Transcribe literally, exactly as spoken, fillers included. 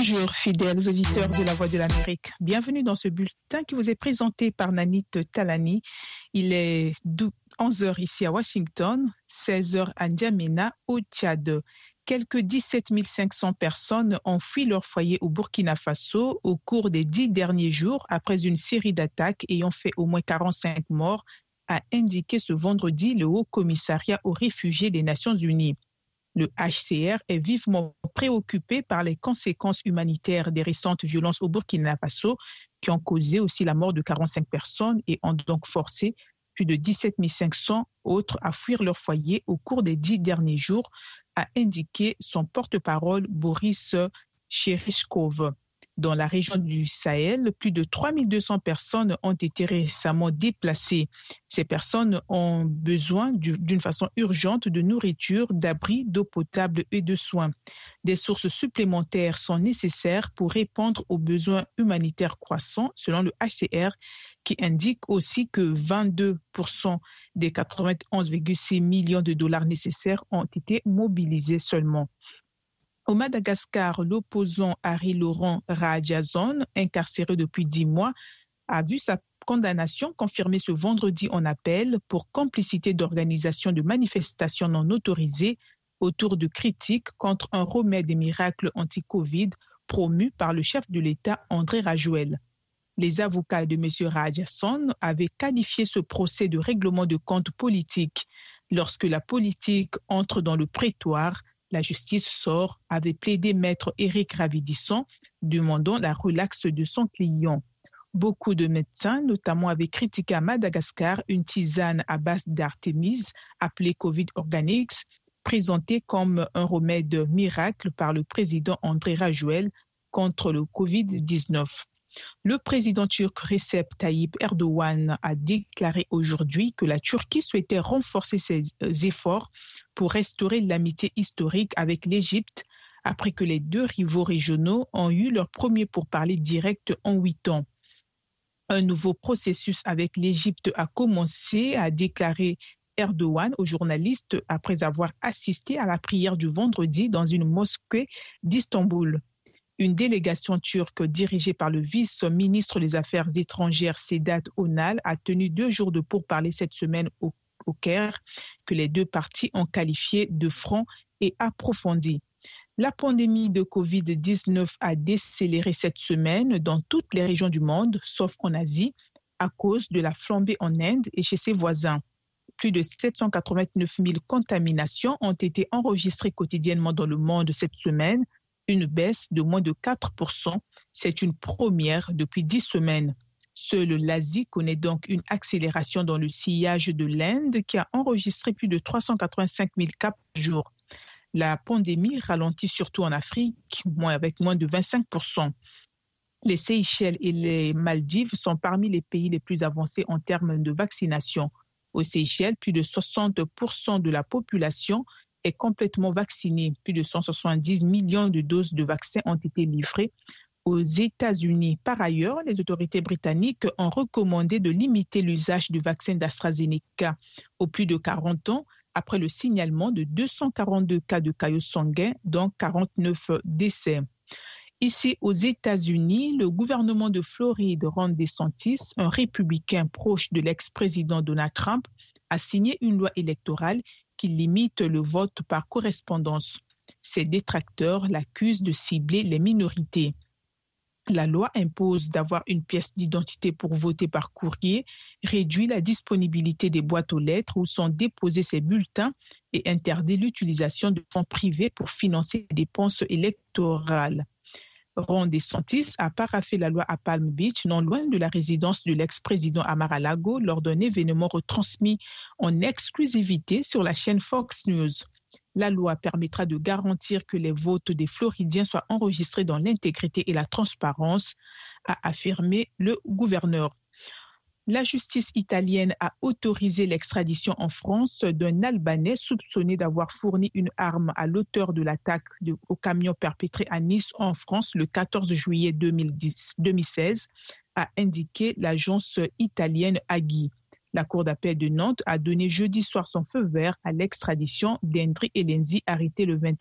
Bonjour fidèles auditeurs de La Voix de l'Amérique. Bienvenue dans ce bulletin qui vous est présenté par Nanit Talani. Il est onze heures ici à Washington, seize heures à N'Djamena au Tchad. Quelques dix-sept mille cinq cents personnes ont fui leur foyer au Burkina Faso au cours des dix derniers jours après une série d'attaques ayant fait au moins quarante-cinq morts, a indiqué ce vendredi le Haut Commissariat aux réfugiés des Nations Unies. Le H C R est vivement préoccupé par les conséquences humanitaires des récentes violences au Burkina Faso qui ont causé aussi la mort de quarante-cinq personnes et ont donc forcé plus de dix-sept mille cinq cents autres à fuir leur foyer au cours des dix derniers jours, a indiqué son porte-parole Boris Cherishkov. Dans la région du Sahel, plus de trois mille deux cents personnes ont été récemment déplacées. Ces personnes ont besoin d'une façon urgente de nourriture, d'abri, d'eau potable et de soins. Des sources supplémentaires sont nécessaires pour répondre aux besoins humanitaires croissants, selon le H C R, qui indique aussi que vingt-deux pour cent des quatre-vingt-onze virgule six millions de dollars nécessaires ont été mobilisés seulement. Au Madagascar, l'opposant Harry Laurent Radjazon, incarcéré depuis dix mois, a vu sa condamnation confirmée ce vendredi en appel pour complicité d'organisation de manifestations non autorisées autour de critiques contre un remède des miracles anti-Covid promu par le chef de l'État André Rajoelina. Les avocats de M. Radjazon avaient qualifié ce procès de règlement de compte politique. Lorsque la politique entre dans le prétoire, la justice sort, avait plaidé maître Éric Ravidisson, demandant la relaxe de son client. Beaucoup de médecins, notamment, avaient critiqué à Madagascar une tisane à base d'Artémise, appelée Covid Organics, présentée comme un remède miracle par le président André Rajoelina contre le covid dix-neuf. Le président turc Recep Tayyip Erdogan a déclaré aujourd'hui que la Turquie souhaitait renforcer ses efforts pour restaurer l'amitié historique avec l'Égypte après que les deux rivaux régionaux ont eu leur premier pourparlers direct en huit ans. Un nouveau processus avec l'Égypte a commencé, a déclaré Erdogan aux journalistes après avoir assisté à la prière du vendredi dans une mosquée d'Istanbul. Une délégation turque dirigée par le vice-ministre des Affaires étrangères Sedat Onal a tenu deux jours de pourparlers cette semaine au, au Caire, que les deux parties ont qualifié de franc et approfondi. La pandémie de covid dix-neuf a décéléré cette semaine dans toutes les régions du monde, sauf en Asie, à cause de la flambée en Inde et chez ses voisins. Plus de sept cent quatre-vingt-neuf mille contaminations ont été enregistrées quotidiennement dans le monde cette semaine, une baisse de moins de quatre pour cent. C'est une première depuis dix semaines. Seule l'Asie connaît donc une accélération dans le sillage de l'Inde qui a enregistré plus de trois cent quatre-vingt-cinq mille cas par jour. La pandémie ralentit surtout en Afrique, moins avec moins de vingt-cinq pour cent. Les Seychelles et les Maldives sont parmi les pays les plus avancés en termes de vaccination. Aux Seychelles, plus de soixante pour cent de la population est complètement vaccinée. Plus de cent soixante-dix millions de doses de vaccins ont été livrées aux États-Unis. Par ailleurs, les autorités britanniques ont recommandé de limiter l'usage du vaccin d'AstraZeneca aux plus de quarante ans après le signalement de deux cent quarante-deux cas de caillots sanguins, dont quarante-neuf décès. Ici, aux États-Unis, le gouvernement de Floride, Ron DeSantis, un républicain proche de l'ex-président Donald Trump, a signé une loi électorale qui limite le vote par correspondance. Ses détracteurs l'accusent de cibler les minorités. La loi impose d'avoir une pièce d'identité pour voter par courrier, réduit la disponibilité des boîtes aux lettres où sont déposés ces bulletins et interdit l'utilisation de fonds privés pour financer les dépenses électorales. Ron DeSantis a paraphé la loi à Palm Beach, non loin de la résidence de l'ex-président à Mar-a-Lago, lors d'un événement retransmis en exclusivité sur la chaîne Fox News. La loi permettra de garantir que les votes des Floridiens soient enregistrés dans l'intégrité et la transparence, a affirmé le gouverneur. La justice italienne a autorisé l'extradition en France d'un Albanais soupçonné d'avoir fourni une arme à l'auteur de l'attaque de, au camion perpétré à Nice en France le quatorze juillet deux mille seize, a indiqué l'agence italienne Aghi. La Cour d'appel de Nantes a donné jeudi soir son feu vert à l'extradition d'Hendri Elenzi, arrêté le vingt